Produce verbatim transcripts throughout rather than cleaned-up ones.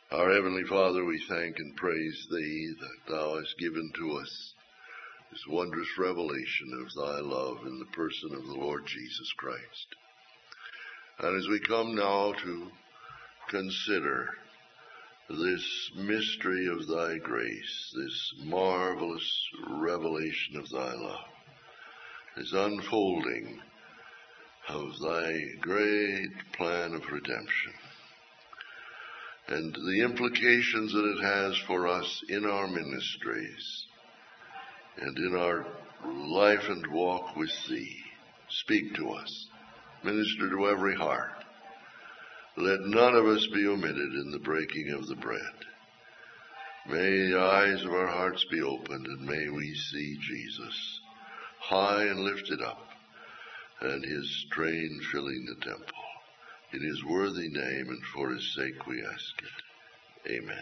Our Heavenly Father, we thank and praise Thee that Thou hast given to us this wondrous revelation of Thy love in the person of the Lord Jesus Christ. And as we come now to consider this mystery of Thy grace, this marvelous revelation of Thy love, this unfolding of Thy great plan of redemption, and the implications that it has for us in our ministries and in our life and walk with Thee. Speak to us. Minister to every heart. Let none of us be omitted in the breaking of the bread. May the eyes of our hearts be opened, and may we see Jesus high and lifted up, and His train filling the temple. In His worthy name and for His sake we ask it. Amen.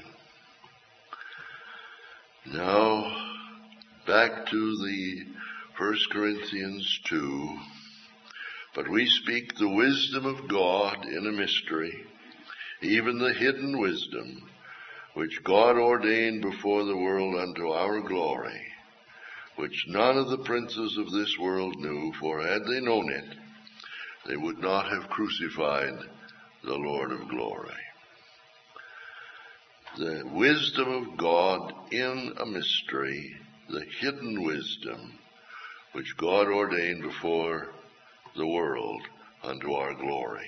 Now, back to the First Corinthians two. But we speak the wisdom of God in a mystery, even the hidden wisdom, which God ordained before the world unto our glory, which none of the princes of this world knew, for had they known it, they would not have crucified the Lord of glory. The wisdom of God in a mystery, the hidden wisdom, which God ordained before the world unto our glory.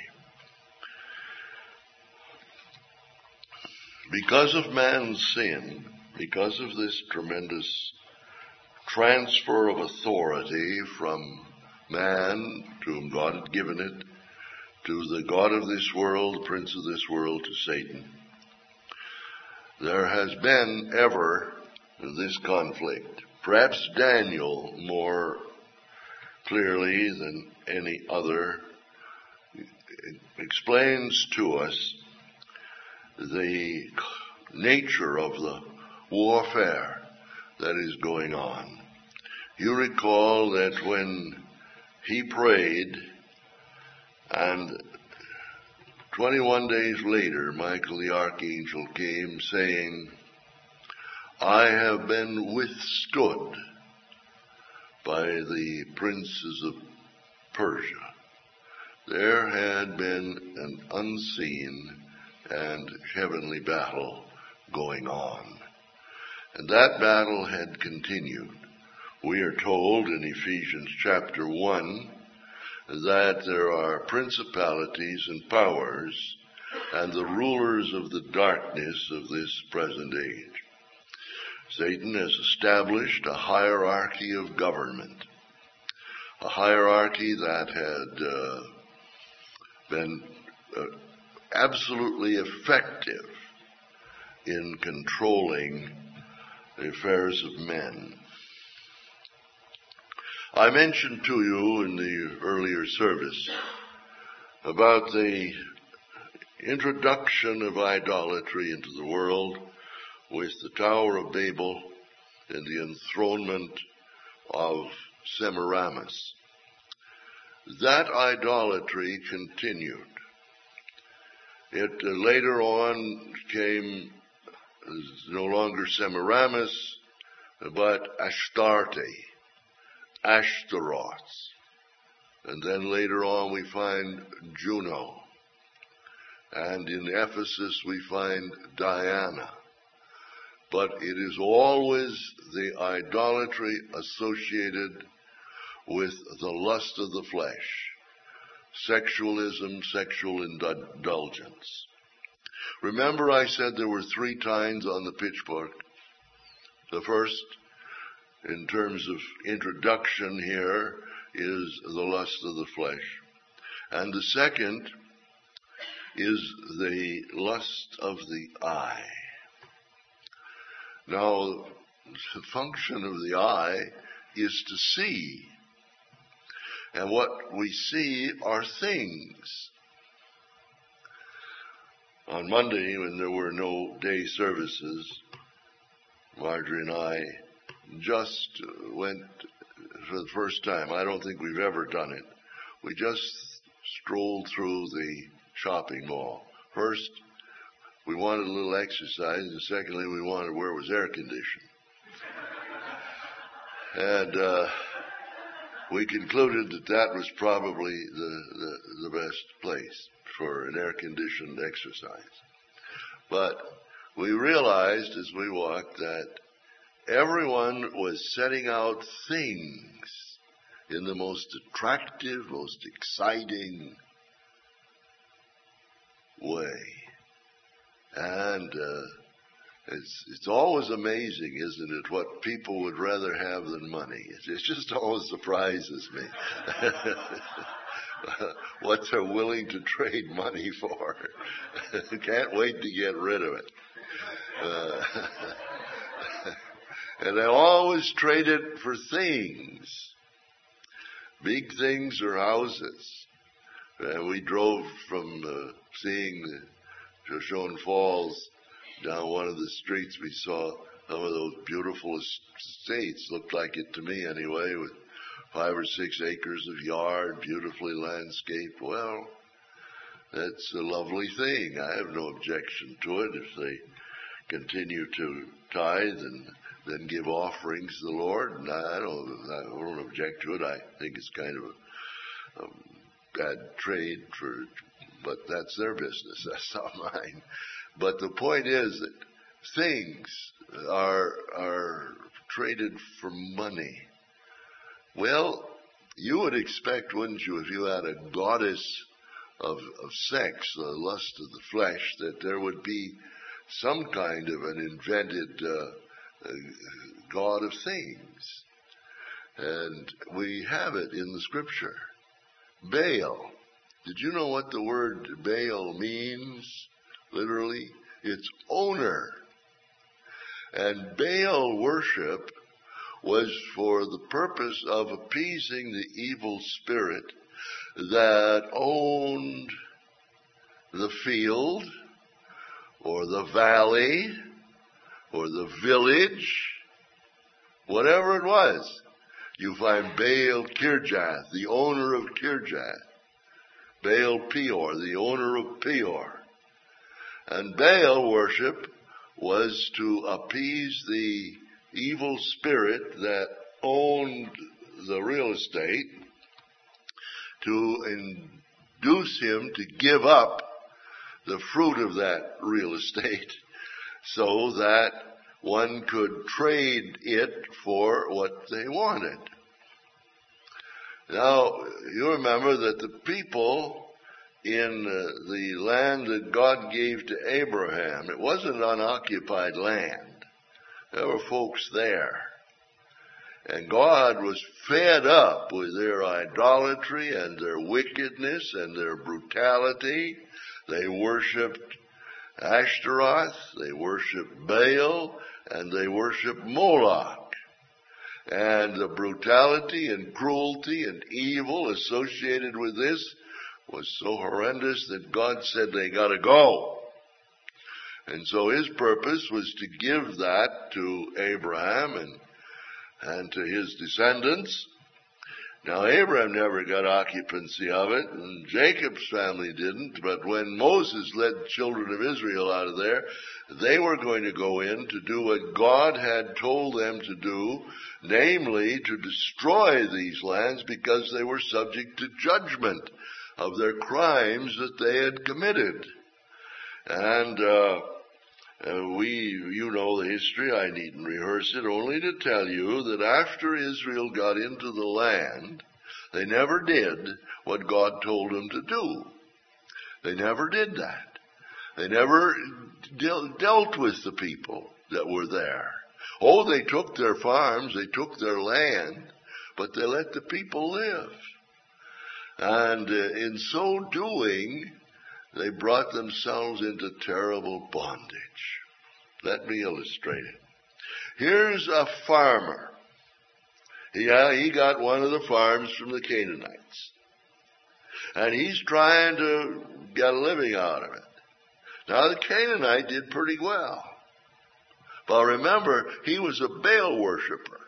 Because of man's sin, because of this tremendous transfer of authority from man, to whom God had given it, to the god of this world, the prince of this world, to Satan, there has been ever this conflict. Perhaps Daniel more clearly than any other explains to us the nature of the warfare that is going on. You recall that when he prayed, and twenty-one days later, Michael the archangel came saying, I have been withstood by the princes of Persia. There had been an unseen and heavenly battle going on. And that battle had continued. We are told in Ephesians chapter one that there are principalities and powers and the rulers of the darkness of this present age. Satan has established a hierarchy of government, a hierarchy that had uh, been uh, absolutely effective in controlling the affairs of men. I mentioned to you in the earlier service about the introduction of idolatry into the world with the Tower of Babel and the enthronement of Semiramis. That idolatry continued. It uh, later on came no longer Semiramis, but Astarte, Ashtaroth. And then later on we find Juno. And in Ephesus we find Diana. But it is always the idolatry associated with the lust of the flesh, sexualism, sexual indulgence. Remember I said there were three tines on the pitchfork. The first, in terms of introduction here, is the lust of the flesh. And the second is the lust of the eye. Now, the function of the eye is to see. And what we see are things. On Monday, when there were no day services, Marjorie and I just went for the first time. I don't think we've ever done it. We just strolled through the shopping mall. First, we wanted a little exercise, and secondly, we wanted where it was air conditioned. And uh, we concluded that that was probably the, the, the best place for an air-conditioned exercise. But we realized as we walked that everyone was setting out things in the most attractive, most exciting way. And uh, it's it's always amazing, isn't it, what people would rather have than money. It, it just always surprises me what they're willing to trade money for. Can't wait to get rid of it. Uh, and they always trade it for things, big things or houses. Uh, we drove from uh, seeing the Shoshone Falls down one of the streets. We saw some of those beautiful estates, looked like it to me anyway, with five or six acres of yard, beautifully landscaped. Well, that's a lovely thing. I have no objection to it if they continue to tithe and then give offerings to the Lord. And I don't, I don't object to it. I think it's kind of a, a bad trade for, but that's their business. That's not mine. But the point is that things are are traded for money. Well, you would expect, wouldn't you, if you had a goddess of, of sex, the lust of the flesh, that there would be some kind of an invented uh, uh, god of things. And we have it in the Scripture. Baal. Did you know what the word Baal means? Literally, it's owner. And Baal worship was for the purpose of appeasing the evil spirit that owned the field or the valley or the village, whatever it was. You find Baal Kirjath, the owner of Kirjath. Baal Peor, the owner of Peor. And Baal worship was to appease the evil spirit that owned the real estate, to induce him to give up the fruit of that real estate so that one could trade it for what they wanted. Now, you remember that the people in uh, the land that God gave to Abraham, it wasn't unoccupied land. There were folks there. And God was fed up with their idolatry and their wickedness and their brutality. They worshipped Ashtaroth, they worshipped Baal, and they worshipped Moloch. And the brutality and cruelty and evil associated with this was so horrendous that God said they got to go. And so his purpose was to give that to Abraham and and to his descendants. Now, Abraham never got occupancy of it, and Jacob's family didn't, but when Moses led the children of Israel out of there, they were going to go in to do what God had told them to do, namely to destroy these lands because they were subject to judgment of their crimes that they had committed. And uh Uh, we, you know the history, I needn't rehearse it, only to tell you that after Israel got into the land, they never did what God told them to do. They never did that. They never de- dealt with the people that were there. Oh, they took their farms, they took their land, but they let the people live. And uh, in so doing, they brought themselves into terrible bondage. Let me illustrate it. Here's a farmer. He, uh, he got one of the farms from the Canaanites. And he's trying to get a living out of it. Now, the Canaanite did pretty well. But remember, he was a Baal worshiper.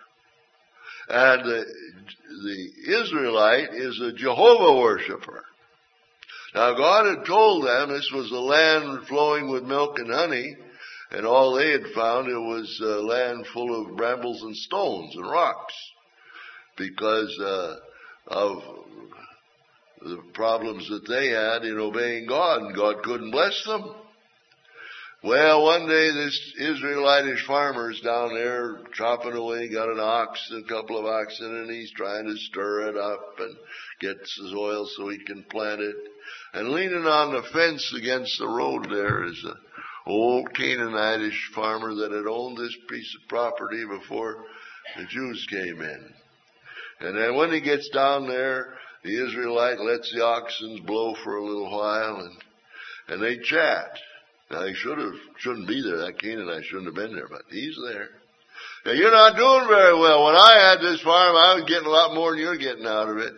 And the, the Israelite is a Jehovah worshiper. Now God had told them this was a land flowing with milk and honey, and all they had found, it was a land full of brambles and stones and rocks, because uh, of the problems that they had in obeying God, and God couldn't bless them. Well, one day this Israelitish farmer's down there chopping away, got an ox, a couple of oxen, and he's trying to stir it up and get the soil so he can plant it. And leaning on the fence against the road there is an old Canaanitish farmer that had owned this piece of property before the Jews came in. And then when he gets down there, the Israelite lets the oxen blow for a little while, and and they chat. Now, he should have, shouldn't be there. That Canaanite shouldn't have been there, but he's there. Now, you're not doing very well. When I had this farm, I was getting a lot more than you're getting out of it.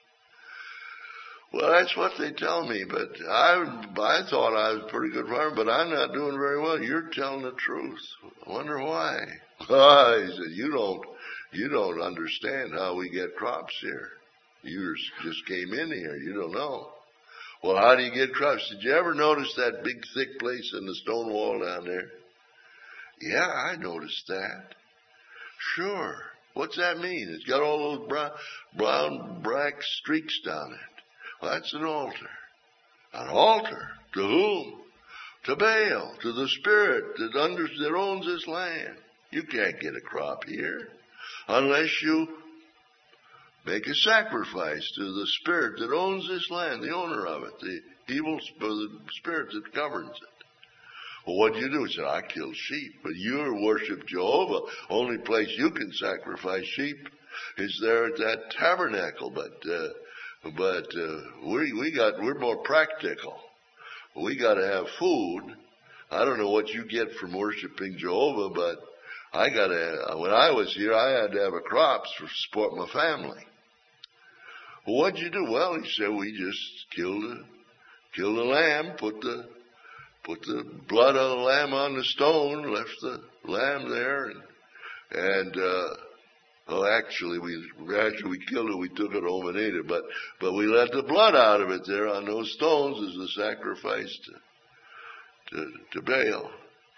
Well, that's what they tell me, but I, I thought I was a pretty good farmer, but I'm not doing very well. You're telling the truth. I wonder why. Oh, he said, you don't, you don't understand how we get crops here. You just came in here. You don't know. Well, how do you get crops? Did you ever notice that big thick place in the stone wall down there? Yeah, I noticed that. Sure. What's that mean? It's got all those brown, brown black streaks down it. Well, that's an altar. An altar? To whom? To Baal, to the spirit that, under, that owns this land. You can't get a crop here unless you make a sacrifice to the spirit that owns this land, the owner of it, the evil the spirit that governs it. Well, what do you do? He said, I kill sheep, but you worship Jehovah. Only place you can sacrifice sheep is there at that tabernacle. But uh, but uh, we we got we're more practical. We got to have food. I don't know what you get from worshiping Jehovah, but I got to. When I was here, I had to have a crops for support my family. Well, what'd you do? Well, he said, we just killed a, killed a lamb, put the, put the blood of the lamb on the stone, left the lamb there, and, and, uh, oh, actually, we, after we killed it, we took it home and ate it, but, but we let the blood out of it there on those stones as a sacrifice to, to, to Baal.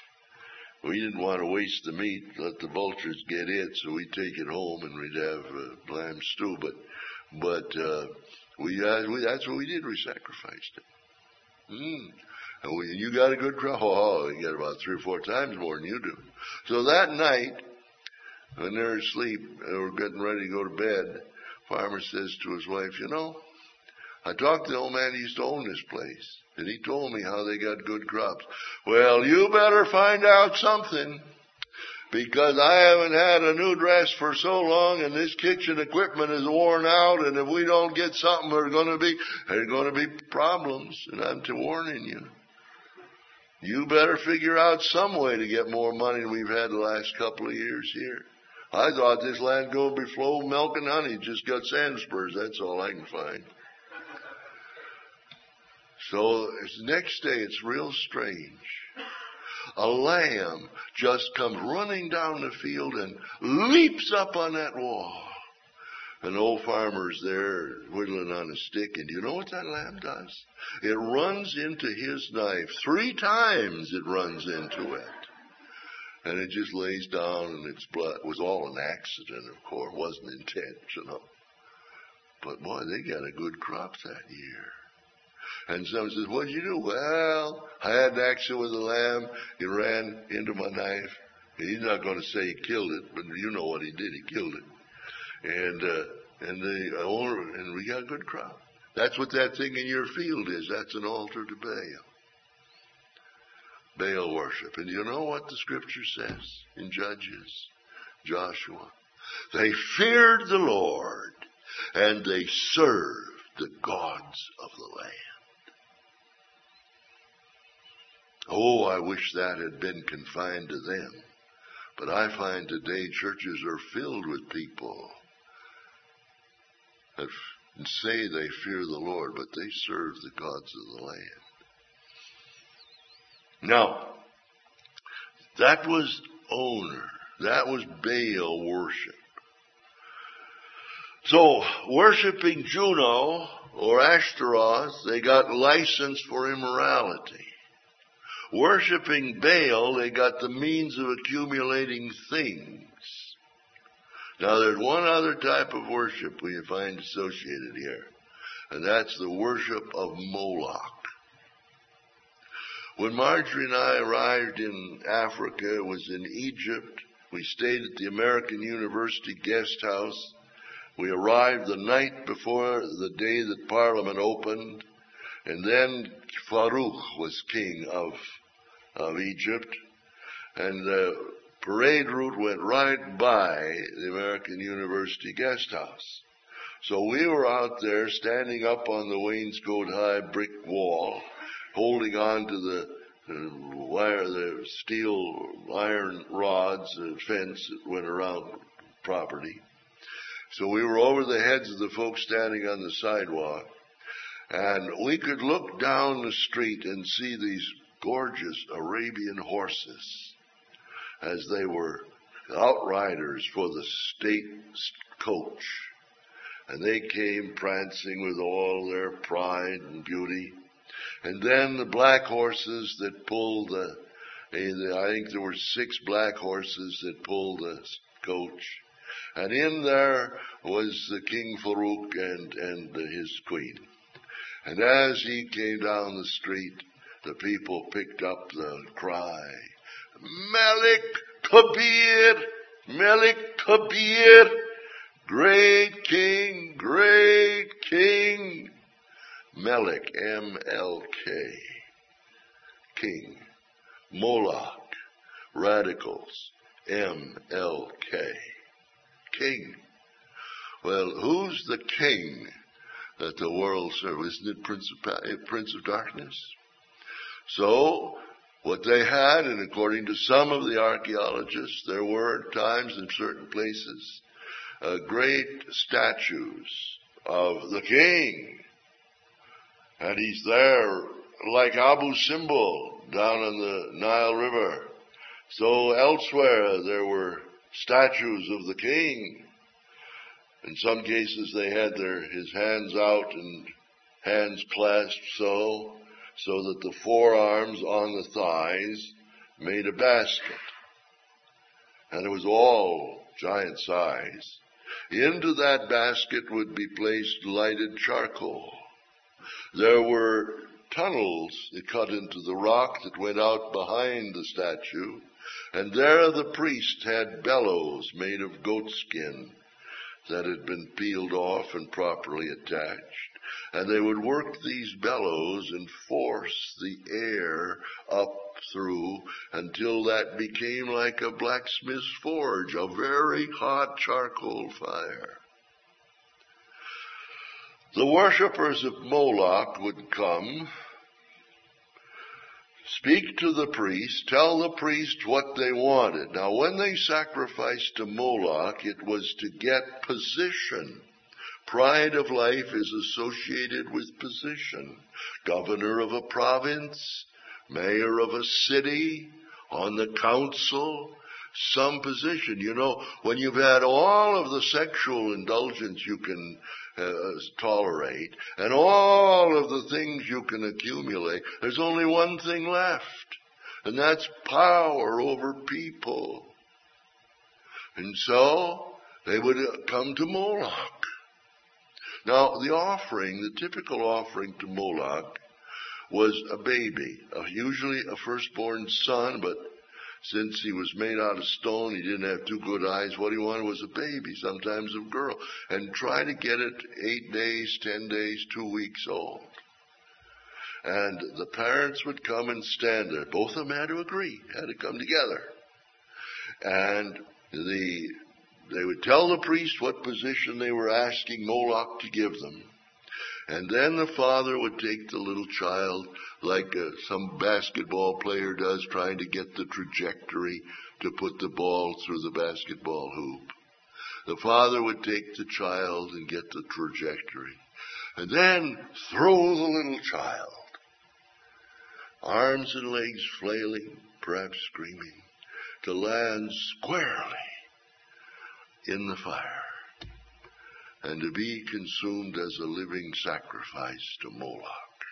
We didn't want to waste the meat, let the vultures get it, so we'd take it home and we'd have uh, lamb stew, but, But uh, we, uh, we that's what we did. We sacrificed it. Mm. And we, you got a good crop. Oh, you got about three or four times more than you do. So that night, when they're asleep, and we're getting ready to go to bed, farmer says to his wife, you know, I talked to the old man who used to own this place, and he told me how they got good crops. Well, you better find out something, because I haven't had a new dress for so long, and this kitchen equipment is worn out, and if we don't get something, there's going to be there's going to be problems, and I'm to warning you. You better figure out some way to get more money than we've had the last couple of years here. I thought this land going to be flow milk and honey, just got sand spurs. That's all I can find. So the next day, it's real strange. A lamb just comes running down the field and leaps up on that wall. An old farmer's there whittling on a stick, and do you know what that lamb does? It runs into his knife. Three times it runs into it. And it just lays down, and its blood. It was all an accident, of course. It wasn't intentional. But boy, they got a good crop that year. And someone says, what'd you do? Well, I had an accident with the lamb. He ran into my knife. He's not going to say he killed it, but you know what he did. He killed it. And, uh, and the owner, and we got a good crop. That's what that thing in your field is. That's an altar to Baal. Baal worship. And you know what the scripture says in Judges? Joshua. They feared the Lord, and they served the gods of the land. Oh, I wish that had been confined to them. But I find today churches are filled with people that say they fear the Lord, but they serve the gods of the land. Now, that was owner. That was Baal worship. So, worshiping Juno or Ashtaroth, they got license for immorality. Worshipping Baal, they got the means of accumulating things. Now, there's one other type of worship we find associated here, and that's the worship of Moloch. When Marjorie and I arrived in Africa, it was in Egypt. We stayed at the American University Guest House. We arrived the night before the day that Parliament opened, and then Farouk was king of, of Egypt, and the parade route went right by the American University Guest House. So we were out there standing up on the wainscot high brick wall, holding on to the uh, wire, the steel iron rods, the fence that went around property. So we were over the heads of the folks standing on the sidewalk, and we could look down the street and see these gorgeous Arabian horses as they were outriders for the state coach. And they came prancing with all their pride and beauty. And then the black horses that pulled the, I think there were six black horses that pulled the coach. And in there was the King Farouk and, and his queen. And as he came down the street, the people picked up the cry, Melik Kabir, Melik Kabir, great king, great king. Melik, M L K, king. Moloch, radicals, M L K, king. Well, who's the king that the world serves? Isn't it Prince of, Prince of Darkness? So, what they had, and according to some of the archaeologists, there were at times in certain places uh, great statues of the king. And he's there like Abu Simbel down on the Nile River. So elsewhere there were statues of the king. In some cases they had their his hands out and hands clasped so, so that the forearms on the thighs made a basket. And it was all giant size. Into that basket would be placed lighted charcoal. There were tunnels that cut into the rock that went out behind the statue, and there the priest had bellows made of goatskin that had been peeled off and properly attached, and they would work these bellows and force the air up through until that became like a blacksmith's forge, a very hot charcoal fire. The worshippers of Moloch would come, speak to the priest, tell the priest what they wanted. Now, when they sacrificed to Moloch, it was to get position. Pride of life is associated with position. Governor of a province, mayor of a city, on the council, some position. You know, when you've had all of the sexual indulgence you can Uh, tolerate, and all of the things you can accumulate, there's only one thing left, and that's power over people. And so they would come to Moloch. Now, the offering, the typical offering to Moloch, was a baby, uh, usually a firstborn son, but since he was made out of stone, he didn't have two good eyes. What he wanted was a baby, sometimes a girl, and try to get it eight days, ten days, two weeks old. And the parents would come and stand there. Both of them had to agree, had to come together. And the they would tell the priest what position they were asking Moloch to give them. And then the father would take the little child like uh, some basketball player does, trying to get the trajectory to put the ball through the basketball hoop. The father would take the child and get the trajectory, and then throw the little child, arms and legs flailing, perhaps screaming, to land squarely in the fire. and to be consumed as a living sacrifice to Moloch.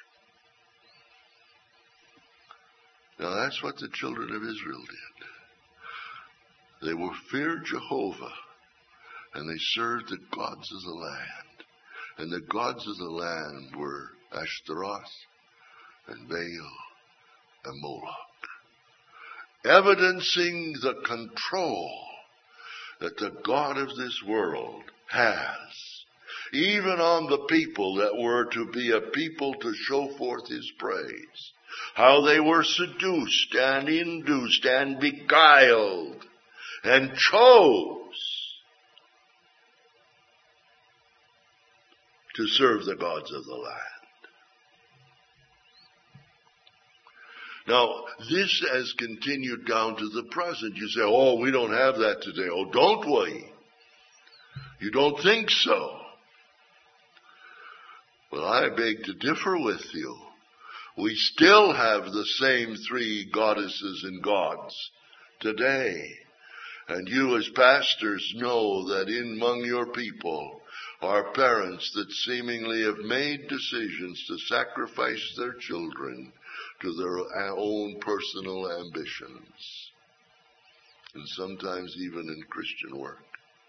Now that's what the children of Israel did. They were feared Jehovah, and they served the gods of the land. And the gods of the land were Ashtaroth and Baal and Moloch, evidencing the control that the God of this world has, even on the people that were to be a people to show forth his praise. How they were seduced and induced and beguiled and chose to serve the gods of the land. Now, this has continued down to the present. You say, oh, we don't have that today. Oh, don't we? You don't think so? Well, I beg to differ with you. We still have the same three goddesses and gods today. And you as pastors know that in among your people are parents that seemingly have made decisions to sacrifice their children to their own personal ambitions, and sometimes even in Christian work.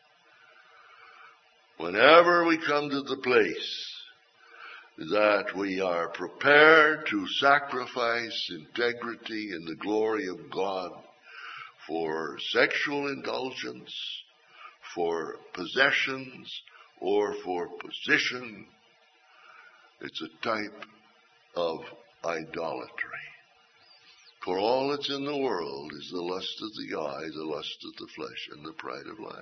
Whenever we come to the place that we are prepared to sacrifice integrity and the glory of God for sexual indulgence, for possessions, or for position, it's a type of idolatry. For all that's in the world is the lust of the eye, the lust of the flesh, and the pride of life.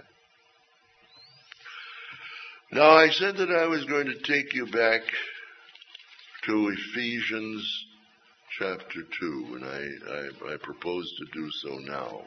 Now, I said that I was going to take you back to Ephesians chapter two, and I, I, I propose to do so now.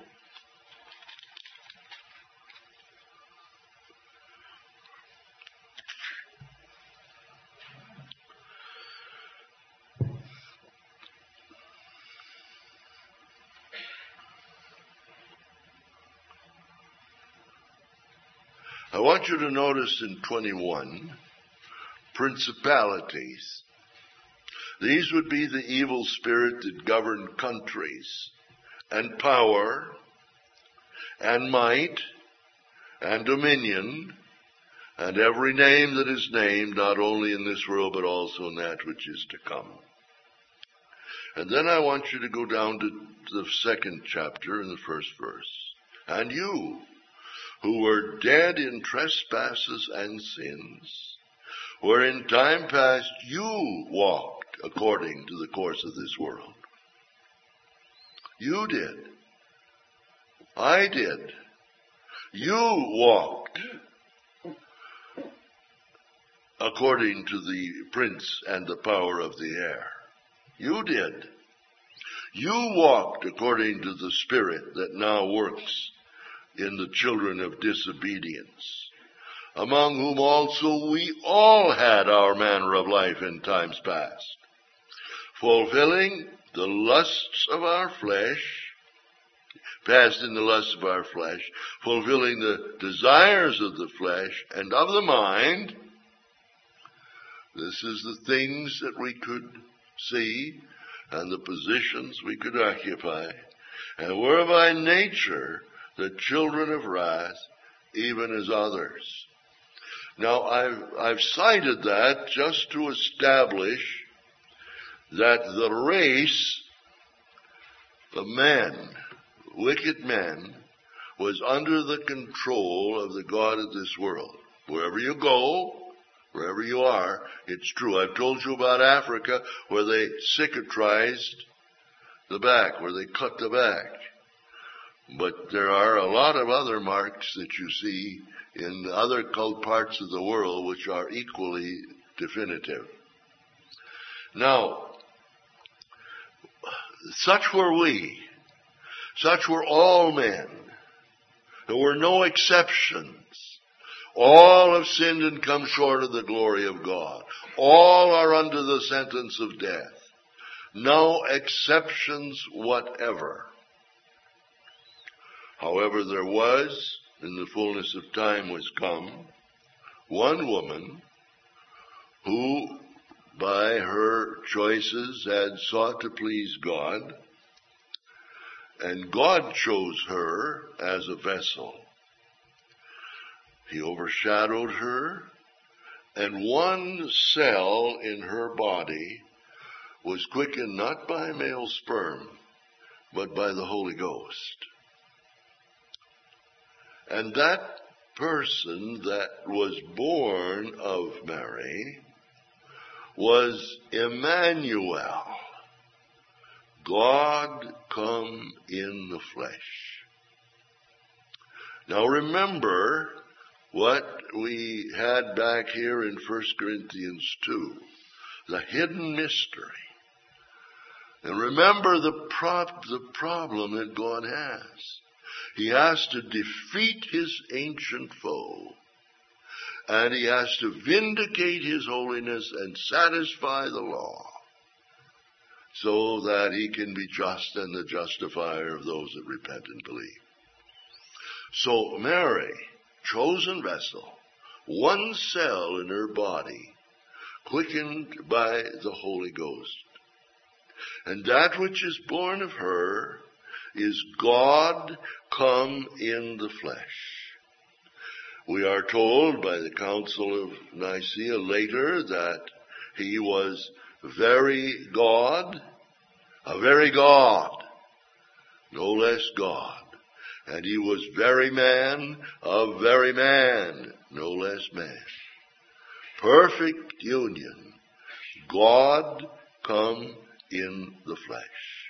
I want you to notice in twenty-one, principalities. These would be the evil spirit that governed countries, and power, and might, and dominion, and every name that is named, not only in this world, but also in that which is to come. And then I want you to go down to the second chapter in the first verse. And you, who were dead in trespasses and sins, where in time past you walked according to the course of this world. You did. I did. You walked according to the prince and the power of the air. You did. You walked according to the spirit that now works in the children of disobedience, among whom also we all had our manner of life in times past, fulfilling the lusts of our flesh, passed in the lusts of our flesh, fulfilling the desires of the flesh and of the mind. This is the things that we could see and the positions we could occupy, and were by nature the children of wrath, even as others. Now, I've, I've cited that just to establish that the race of men, wicked men, was under the control of the God of this world. Wherever you go, wherever you are, it's true. I've told you about Africa, where they cicatrized the back, where they cut the back. But there are a lot of other marks that you see in other parts of the world which are equally definitive. Now, such were we. Such were all men. There were no exceptions. All have sinned and come short of the glory of God. All are under the sentence of death. No exceptions whatever. However, there was, in the fullness of time was come, one woman who, by her choices, had sought to please God, and God chose her as a vessel. He overshadowed her, and one cell in her body was quickened not by male sperm, but by the Holy Ghost. And that person that was born of Mary was Emmanuel, God come in the flesh. Now remember what we had back here in First Corinthians two, the hidden mystery. And remember the, prop, the problem that God has. He has to defeat his ancient foe, and he has to vindicate his holiness and satisfy the law, so that he can be just and the justifier of those that repent and believe. So Mary, chosen vessel, one cell in her body, quickened by the Holy Ghost. And that which is born of her is God come in the flesh. We are told by the Council of Nicaea later that he was very God, a very God, no less God. And he was very man, a very man, no less man. Perfect union, God come in the flesh.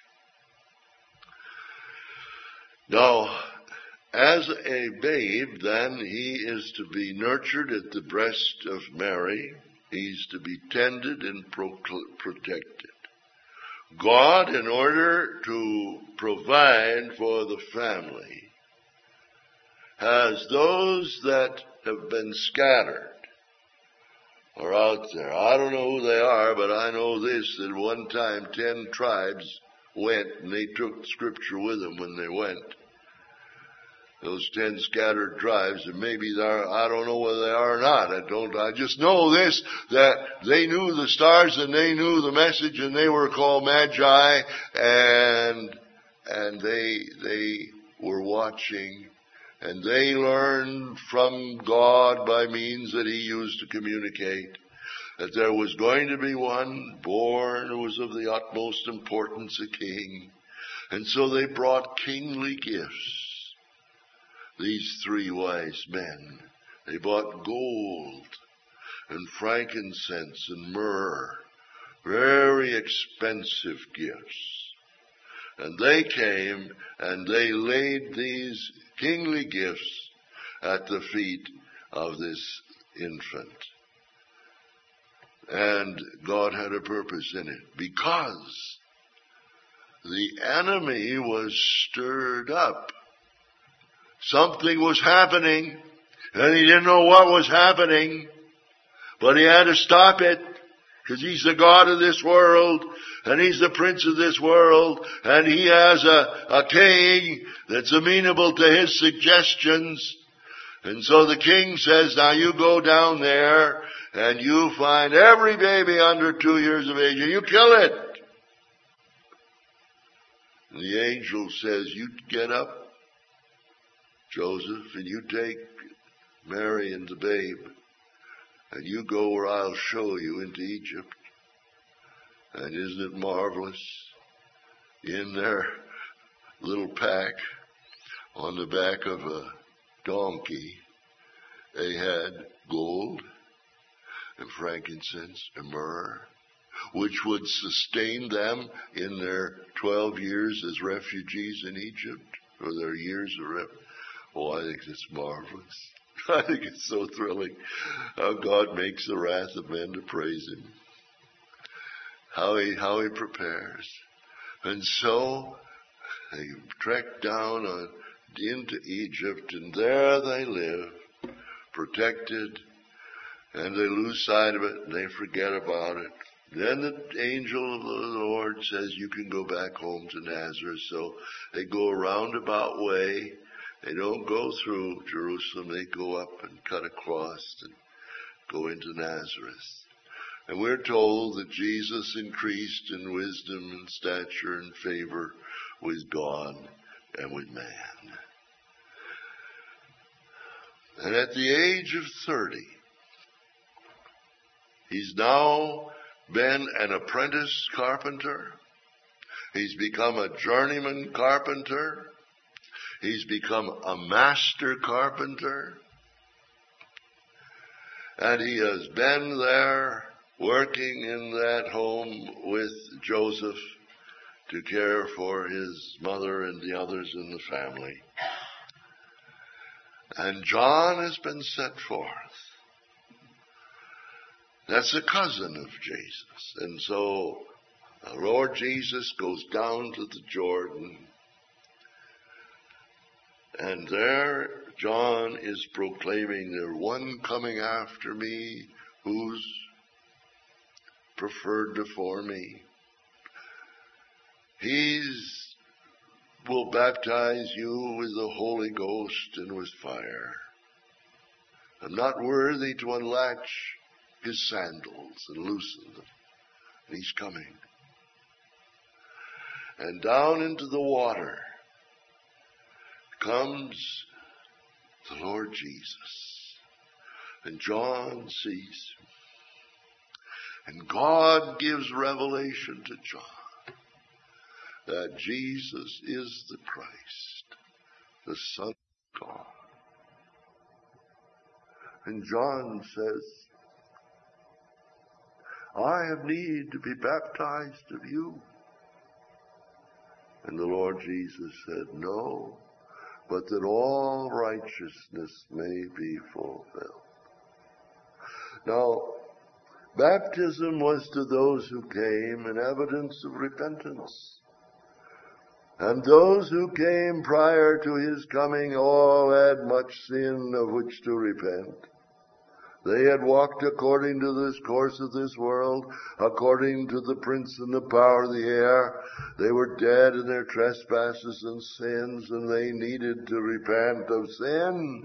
Now, as a babe, then, he is to be nurtured at the breast of Mary. He's to be tended and pro- protected. God, in order to provide for the family, has those that have been scattered or out there. I don't know who they are, but I know this, that one time ten tribes went, and they took Scripture with them when they went. Those ten scattered tribes, and maybe they're, I don't know whether they are or not. I don't, I just know this, that they knew the stars and they knew the message, and they were called Magi, and, and they, they were watching, and they learned from God by means that he used to communicate that there was going to be one born who was of the utmost importance, a king. And so they brought kingly gifts. These three wise men, they bought gold and frankincense and myrrh, very expensive gifts. And they came and they laid these kingly gifts at the feet of this infant. And God had a purpose in it, because the enemy was stirred up. Something was happening, and he didn't know what was happening, but he had to stop it, because he's the God of this world, and he's the prince of this world, and he has a, a king that's amenable to his suggestions. And so the king says, now you go down there, and you find every baby under two years of age, and you kill it. And the angel says, you get up, Joseph, and you take Mary and the babe, and you go where I'll show you into Egypt. And isn't it marvelous? In their little pack, on the back of a donkey, they had gold and frankincense and myrrh, which would sustain them in their twelve years as refugees in Egypt, or their years of refuge. Oh, I think it's marvelous. I think it's so thrilling how God makes the wrath of men to praise him. How he, how he prepares. And so they trek down on, into Egypt, and there they live, protected, and they lose sight of it, and they forget about it. Then the angel of the Lord says, you can go back home to Nazareth. So they go a roundabout way. They don't go through Jerusalem. They go up and cut across. And go into Nazareth. And we're told that Jesus increased in wisdom and stature and favor with God and with man. And at the age of thirty, he's now been an apprentice carpenter. He's become a journeyman carpenter. He's become a master carpenter. And he has been there working in that home with Joseph to care for his mother and the others in the family. And John has been set forth. That's a cousin of Jesus. And so the Lord Jesus goes down to the Jordan. And there John is proclaiming, there's one coming after me who's preferred before me. He's will baptize you with the Holy Ghost and with fire. I'm not worthy to unlatch his sandals and loosen them. And he's coming. And down into the water comes the Lord Jesus. And John sees him. And God gives revelation to John that Jesus is the Christ, the Son of God. And John says, I have need to be baptized of you. And the Lord Jesus said, no, but that all righteousness may be fulfilled. Now, baptism was to those who came an evidence of repentance. And those who came prior to his coming all had much sin of which to repent. They had walked according to this course of this world, according to the prince and the power of the air. They were dead in their trespasses and sins, and they needed to repent of sin.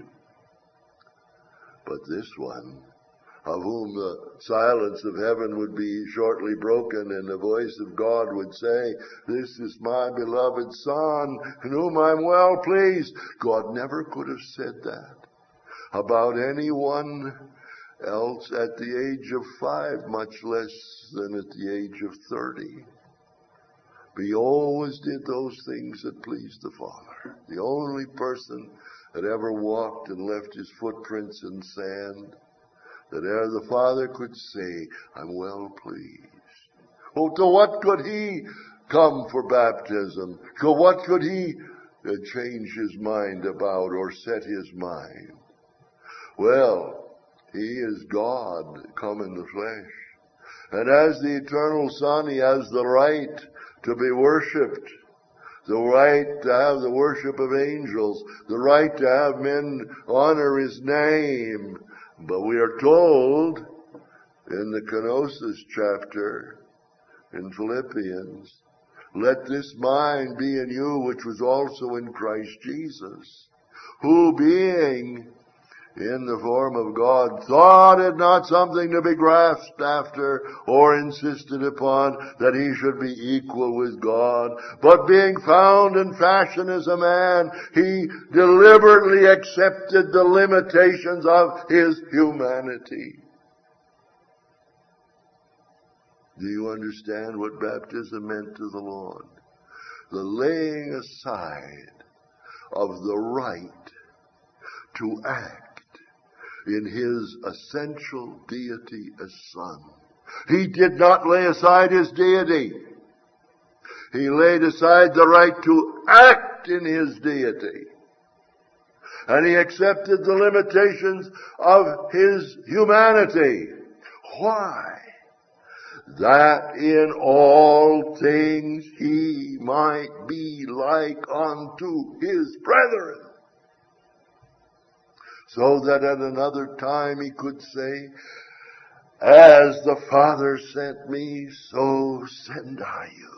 But this one, of whom the silence of heaven would be shortly broken, and the voice of God would say, this is my beloved Son, in whom I'm well pleased. God never could have said that about anyone else at the age of five, much less than at the age of thirty. But he always did those things that pleased the Father. The only person that ever walked and left his footprints in sand, that ere the Father could say, I'm well pleased. Oh, to what could he come for baptism? To what could he uh, change his mind about or set his mind? Well, he is God come in the flesh. And as the eternal Son, he has the right to be worshipped, the right to have the worship of angels, the right to have men honor his name. But we are told in the Kenosis chapter in Philippians, let this mind be in you which was also in Christ Jesus, who being in the form of God, thought it not something to be grasped after or insisted upon that he should be equal with God, but being found in fashion as a man, he deliberately accepted the limitations of his humanity. Do you understand what baptism meant to the Lord? The laying aside of the right to act in his essential deity as Son. He did not lay aside his deity. He laid aside the right to act in his deity. And he accepted the limitations of his humanity. Why? That in all things he might be like unto his brethren. So that at another time he could say, as the Father sent me, so send I you.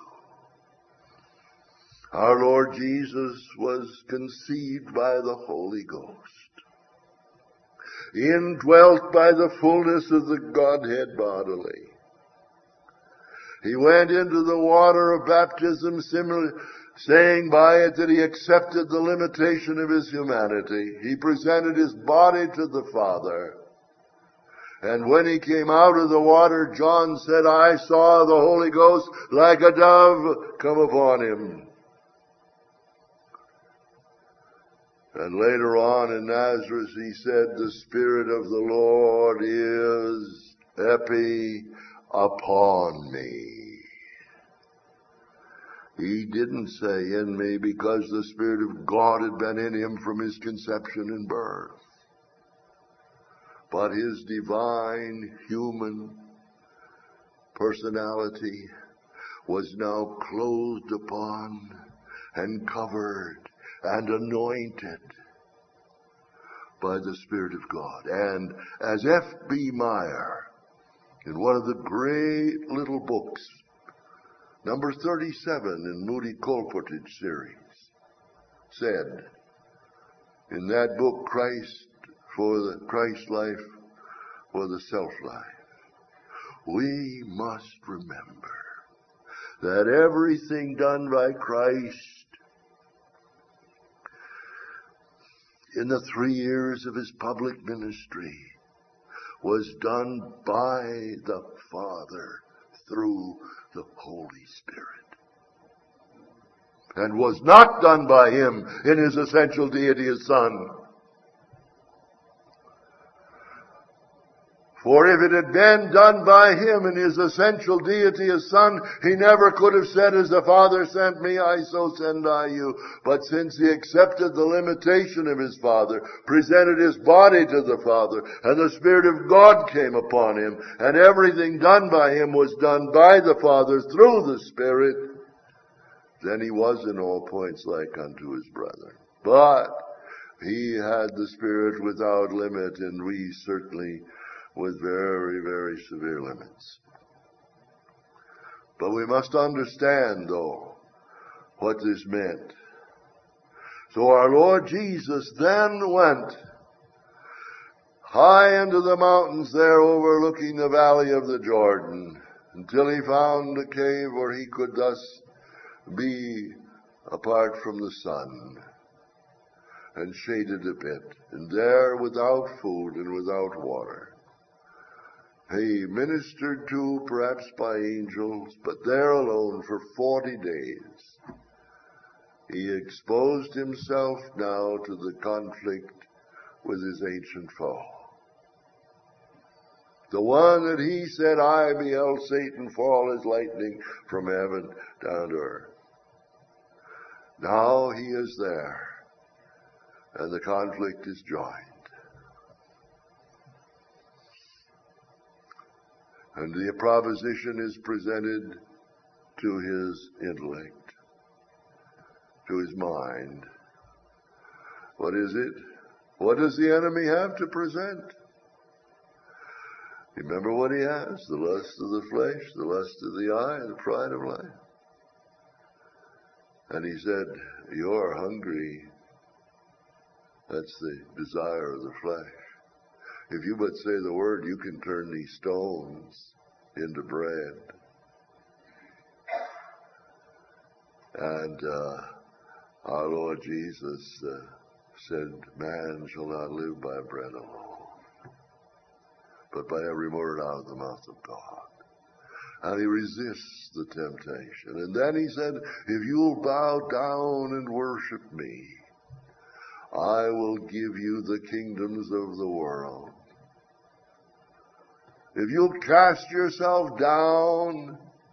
Our Lord Jesus was conceived by the Holy Ghost. indwelt by the fullness of the Godhead bodily. He went into the water of baptism, similar, saying by it that he accepted the limitation of his humanity. He presented his body to the Father. And when he came out of the water, John said, I saw the Holy Ghost like a dove come upon him. And later on in Nazareth, he said, the Spirit of the Lord is epi upon me. He didn't say in me because the Spirit of God had been in him from his conception and birth. But his divine human personality was now clothed upon and covered and anointed by the Spirit of God. And as F B Meyer, in one of the great little books, number thirty-seven in Moody Colportage series, said, in that book, Christ for the Christ life, for the self life, we must remember that everything done by Christ in the three years of his public ministry was done by the Father through the Holy Spirit, and was not done by him in his essential deity as Son. For if it had been done by him in his essential deity as Son, he never could have said, as the Father sent me, I so send I you. But since he accepted the limitation of his Father, presented his body to the Father, and the Spirit of God came upon him, and everything done by him was done by the Father through the Spirit, then he was in all points like unto his brother. But he had the Spirit without limit, and we certainly with very, very severe limits. But we must understand, though, what this meant. So our Lord Jesus then went high into the mountains there overlooking the valley of the Jordan until he found a cave where he could thus be apart from the sun and shaded a bit, and there without food and without water. He ministered to, perhaps by angels, but there alone for forty days. He exposed himself now to the conflict with his ancient foe. The one that he said, I beheld Satan fall as lightning from heaven down to earth. Now he is there, and the conflict is joined. And the proposition is presented to his intellect, to his mind. What is it? What does the enemy have to present? Remember what he has? The lust of the flesh, the lust of the eye, the pride of life. And he said, you're hungry. That's the desire of the flesh. If you but say the word, you can turn these stones into bread. And uh, our Lord Jesus uh, said, man shall not live by bread alone, but by every word out of the mouth of God. And he resists the temptation. And then he said, if you'll bow down and worship me, I will give you the kingdoms of the world. If you'll cast yourself down,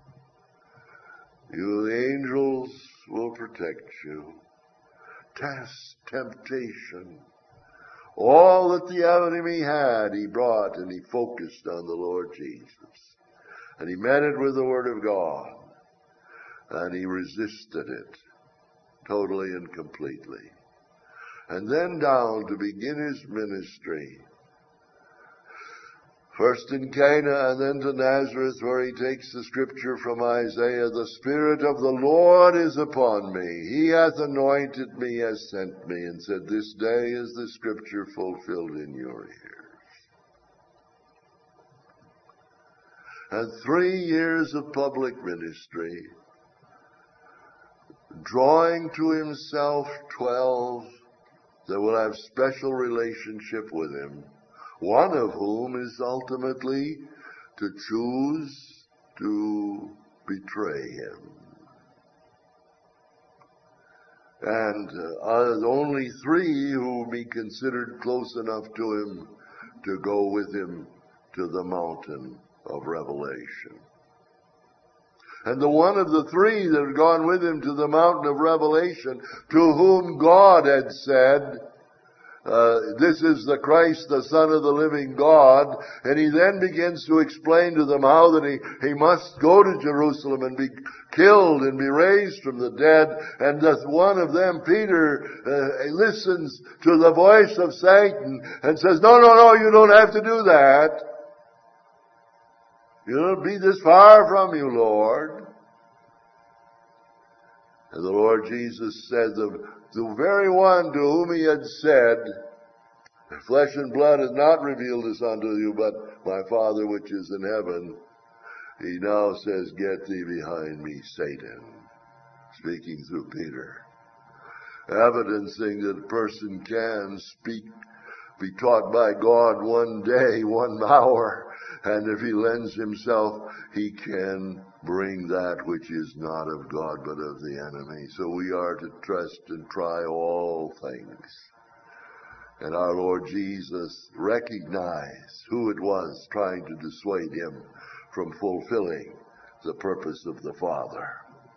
you, the angels, will protect you. Test, temptation, all that the enemy had, he brought, and he focused on the Lord Jesus. And he met it with the Word of God. And he resisted it totally and completely. And then down to begin his ministry. First in Cana and then to Nazareth, where he takes the scripture from Isaiah, the Spirit of the Lord is upon me. He hath anointed me, has sent me, and said, this day is the scripture fulfilled in your ears. and three years of public ministry, drawing to himself twelve that will have special relationship with him, one of whom is ultimately to choose to betray him. And uh, only three who will be considered close enough to him to go with him to the mountain of revelation. And the one of the three that had gone with him to the mountain of revelation, to whom God had said, Uh, this is the Christ, the Son of the living God. And he then begins to explain to them how that he, he must go to Jerusalem and be killed and be raised from the dead. And thus one of them, Peter, uh, listens to the voice of Satan and says, no, no, no, you don't have to do that. You'll be this far from you, Lord. And the Lord Jesus said, the The very one to whom he had said, flesh and blood has not revealed this unto you, but my Father which is in heaven, he now says, get thee behind me, Satan, speaking through Peter, evidencing that a person can speak, be taught by God one day, one hour, and if he lends himself, he can bring that which is not of God, but of the enemy. So we are to trust and try all things. And our Lord Jesus recognized who it was trying to dissuade him from fulfilling the purpose of the Father.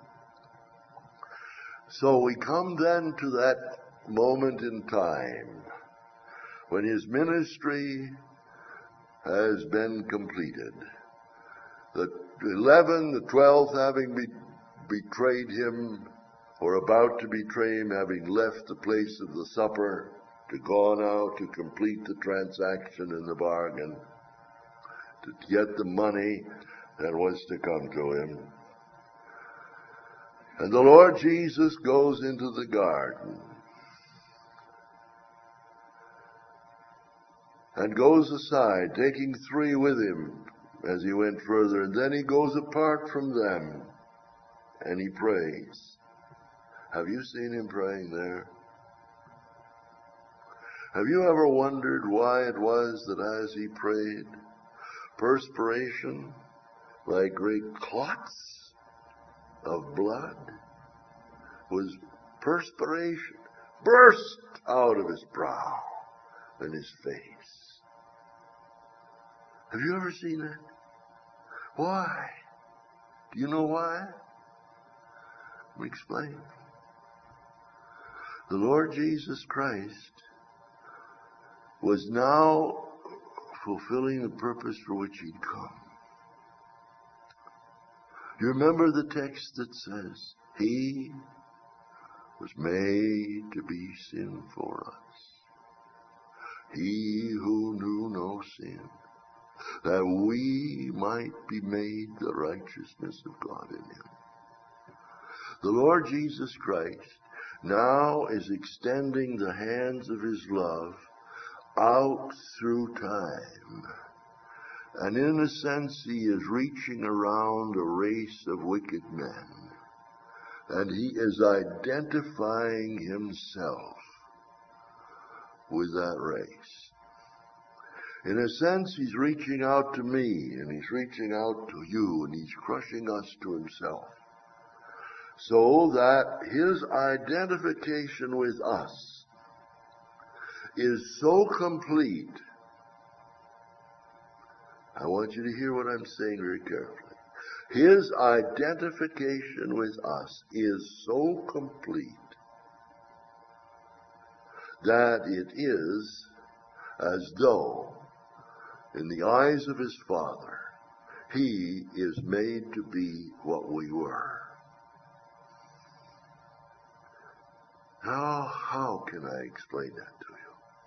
So we come then to that moment in time when his ministry has been completed. The eleven, the twelfth having be, betrayed him, or about to betray him, having left the place of the supper to go now to complete the transaction in the bargain, to get the money that was to come to him. And the Lord Jesus goes into the garden and goes aside, taking three with him as he went further. And then he goes apart from them and he prays. Have you seen him praying there? Have you ever wondered why it was that as he prayed, perspiration, like great clots of blood, was perspiration burst out of his brow and his face? Have you ever seen that? Why? Do you know why? Let me explain. The Lord Jesus Christ was now fulfilling the purpose for which he'd come. You remember the text that says, he was made to be sin for us. He who knew no sin, that we might be made the righteousness of God in him. The Lord Jesus Christ now is extending the hands of his love out through time. And in a sense, he is reaching around a race of wicked men. And he is identifying himself with that race. In a sense, he's reaching out to me, and he's reaching out to you, and he's crushing us to himself. So that his identification with us is so complete. I want you to hear what I'm saying very carefully. His identification with us is so complete that it is as though, in the eyes of his Father, he is made to be what we were. Now, how can I explain that to you?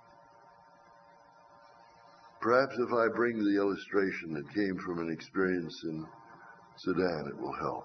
Perhaps if I bring the illustration that came from an experience in Sudan, it will help.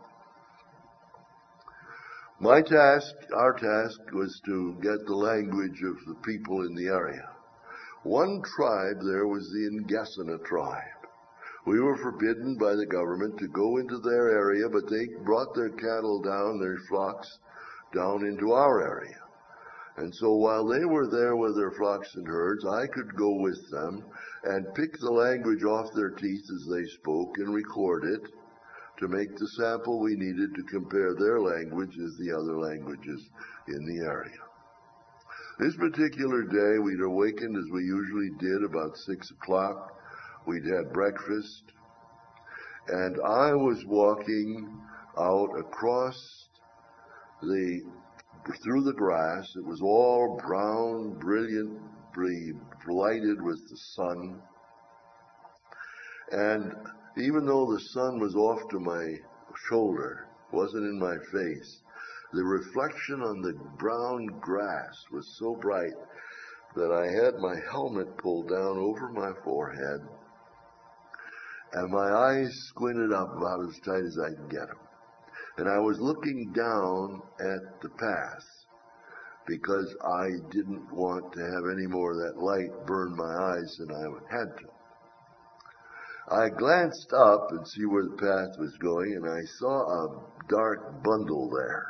My task, our task, was to get the language of the people in the area. One tribe there was the Ngesana tribe, We were forbidden by the government to go into their area, but they brought their cattle down, their flocks, down into our area. And so while they were there with their flocks and herds, I could go with them and pick the language off their teeth as they spoke and record it to make the sample we needed to compare their language with the other languages in the area. This particular day, we'd awakened as we usually did about six o'clock. We'd had breakfast, and I was walking out across the, through the grass. It was all brown, brilliantly lighted with the sun. And even though the sun was off to my shoulder, wasn't in my face, the reflection on the brown grass was so bright that I had my helmet pulled down over my forehead, and my eyes squinted up about as tight as I could get them. And I was looking down at the path because I didn't want to have any more of that light burn my eyes than I had to. I glanced up and see where the path was going, and I saw a dark bundle there.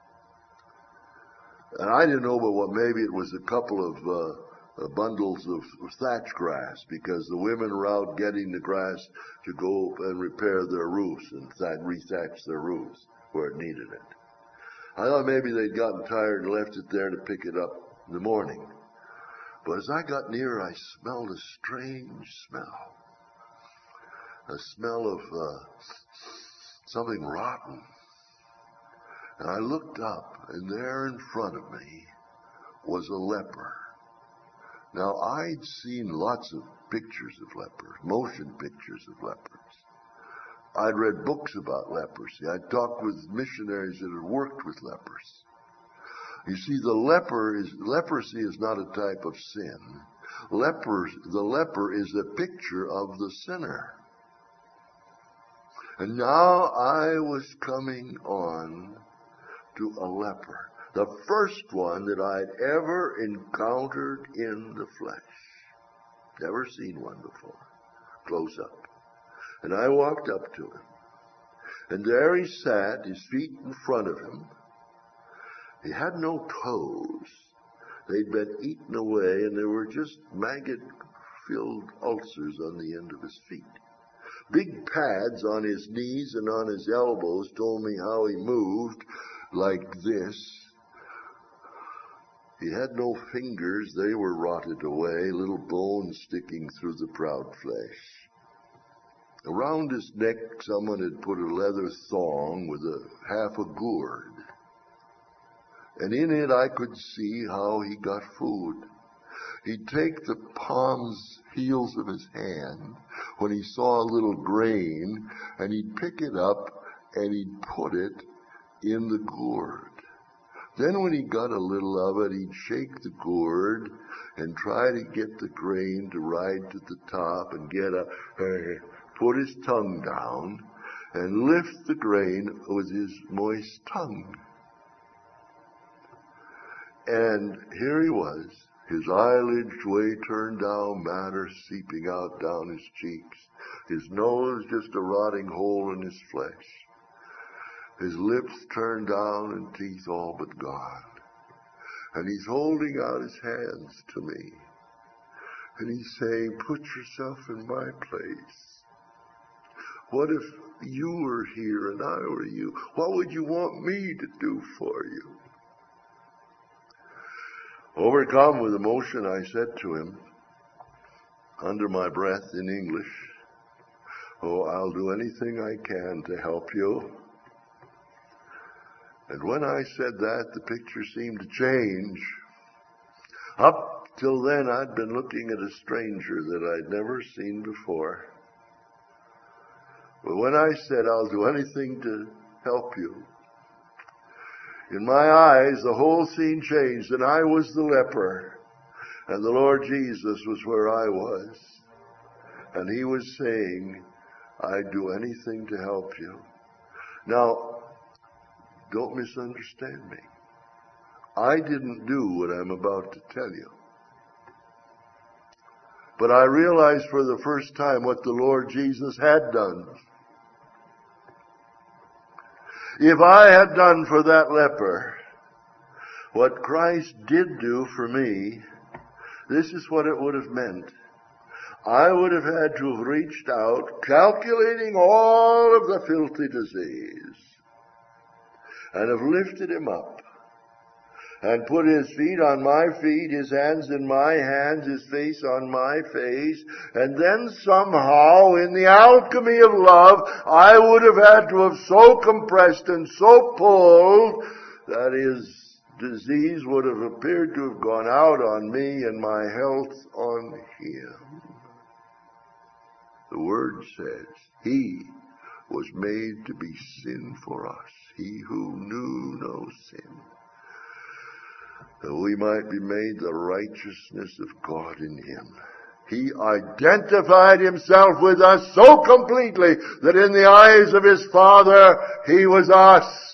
And I didn't know but what maybe it was a couple of uh, uh, bundles of, of thatch grass, because the women were out getting the grass to go and repair their roofs and th- rethatch their roofs where it needed it. I thought maybe they'd gotten tired and left it there to pick it up in the morning. But as I got near, I smelled a strange smell. A smell of uh, something rotten. And I looked up, and there in front of me was a leper. Now, I'd seen lots of pictures of lepers, motion pictures of lepers. I'd read books about leprosy. I'd talked with missionaries that had worked with lepers. You see, the leper is, leprosy is not a type of sin. Lepers, the leper is a picture of the sinner. And now I was coming on to a leper, the first one that I'd ever encountered in the flesh. Never seen one before, close up. And I walked up to him, and there he sat, his feet in front of him. He had no toes. They'd been eaten away, and there were just maggot-filled ulcers on the end of his feet. Big pads on his knees and on his elbows told me how he moved like this. He had no fingers. They were rotted away, little bones sticking through the proud flesh. Around his neck, someone had put a leather thong with a half a gourd. And in it I could see how he got food. He'd take the palms, heels of his hand when he saw a little grain, and he'd pick it up and he'd put it in the gourd. Then when he got a little of it, he'd shake the gourd and try to get the grain to ride to the top and get a, uh, put his tongue down and lift the grain with his moist tongue. And here he was, his eyelids way turned down, matter seeping out down his cheeks, his nose just a rotting hole in his flesh, his lips turned down and teeth all but gone. And he's holding out his hands to me, and he's saying, put yourself in my place. What if you were here and I were you? What would you want me to do for you? Overcome with emotion, I said to him, under my breath in English, oh, I'll do anything I can to help you. And when I said that, the picture seemed to change. Up till then, I'd been looking at a stranger that I'd never seen before. But when I said, I'll do anything to help you, in my eyes, the whole scene changed, and I was the leper, and the Lord Jesus was where I was. And he was saying, I'd do anything to help you. Now, don't misunderstand me. I didn't do what I'm about to tell you. But I realized for the first time what the Lord Jesus had done. If I had done for that leper what Christ did do for me, this is what it would have meant. I would have had to have reached out, calculating all of the filthy disease, and have lifted him up, and put his feet on my feet, his hands in my hands, his face on my face, and then somehow, in the alchemy of love, I would have had to have so compressed and so pulled that his disease would have appeared to have gone out on me and my health on him. The Word says, He was made to be sin for us, He who knew no sin, that we might be made the righteousness of God in Him. He identified Himself with us so completely that in the eyes of His Father, He was us.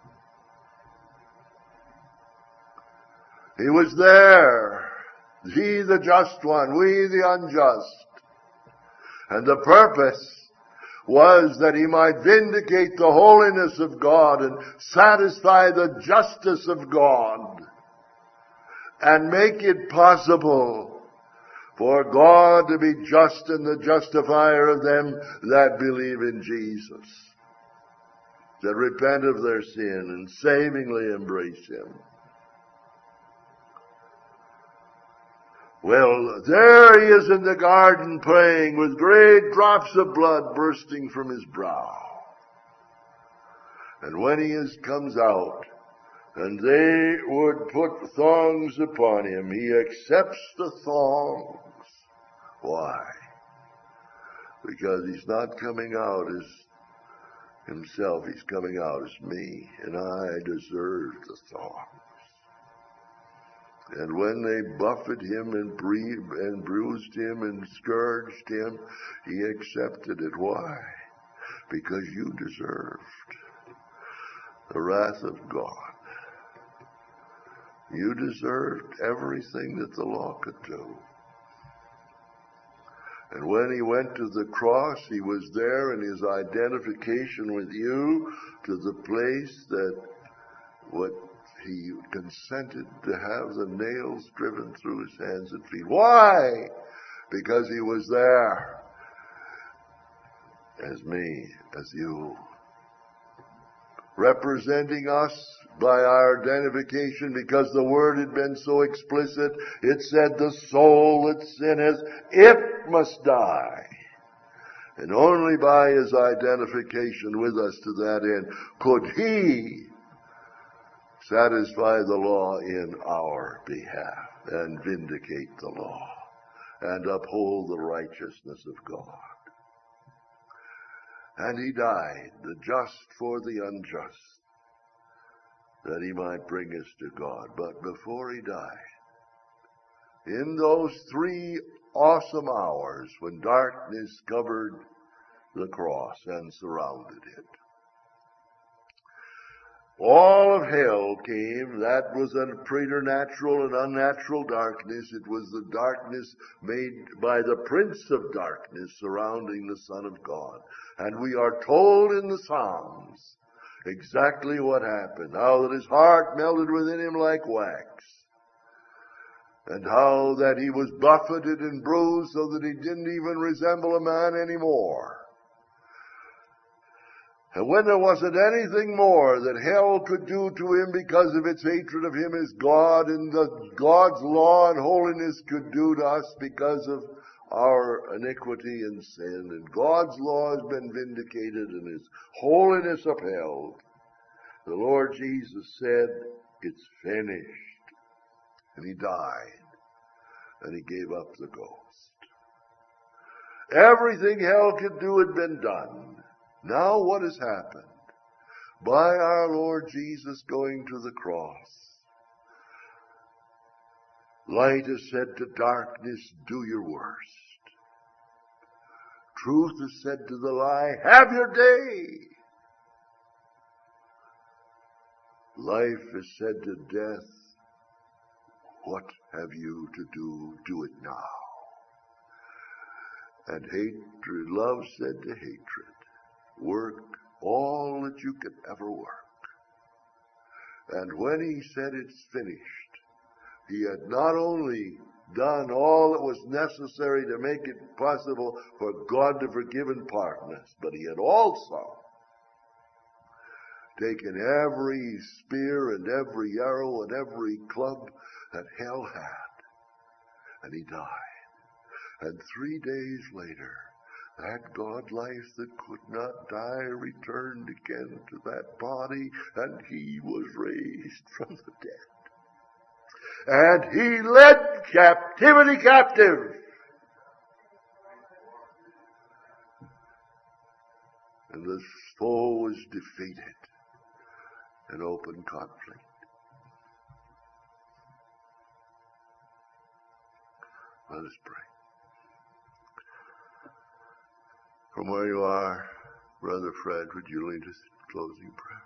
He was there. He the just one, we the unjust. And the purpose was that He might vindicate the holiness of God and satisfy the justice of God and make it possible for God to be just and the justifier of them that believe in Jesus, that repent of their sin and savingly embrace Him. Well, there He is in the garden praying with great drops of blood bursting from His brow. And when He is, comes out, and they would put thongs upon Him, He accepts the thongs. Why? Because He's not coming out as Himself, He's coming out as me, and I deserve the thongs. And when they buffeted Him and, bre- and bruised Him and scourged Him, He accepted it. Why? Because you deserved the wrath of God. You deserved everything that the law could do. And when He went to the cross, He was there in His identification with you to the place that what He consented to have the nails driven through His hands and feet. Why? Because He was there as me, as you, representing us by our identification, because the Word had been so explicit. It said the soul that sinneth, it must die. And only by His identification with us to that end could He satisfy the law in our behalf and vindicate the law and uphold the righteousness of God. And He died, the just for the unjust, that He might bring us to God. But before He died, in those three awesome hours when darkness covered the cross and surrounded it, all of hell came. That was a preternatural and unnatural darkness. It was the darkness made by the prince of darkness surrounding the Son of God. And we are told in the Psalms exactly what happened. How that His heart melted within Him like wax. And how that He was buffeted and bruised so that He didn't even resemble a man anymore. And when there wasn't anything more that hell could do to Him because of its hatred of Him as God, and the God's law and holiness could do to us because of our iniquity and sin, and God's law has been vindicated and His holiness upheld, the Lord Jesus said, it's finished. And He died, and He gave up the ghost. Everything hell could do had been done. Now what has happened? By our Lord Jesus going to the cross, light has said to darkness, do your worst. Truth has said to the lie, have your day. Life has said to death, what have you to do? Do it now. And hatred, love said to hatred, work all that you could ever work. And when he said it's finished, he had not only done all that was necessary to make it possible for God to forgive and pardon us, but he had also taken every spear and every arrow and every club that hell had, and he died. And three days later, that God life that could not die returned again to that body, and he was raised from the dead. And he led captivity captive. And the foe was defeated in open conflict. Let us pray. From where you are, Brother Fred, would you lead us in closing prayer?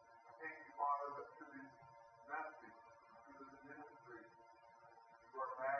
Father, that through this message, through this ministry, you are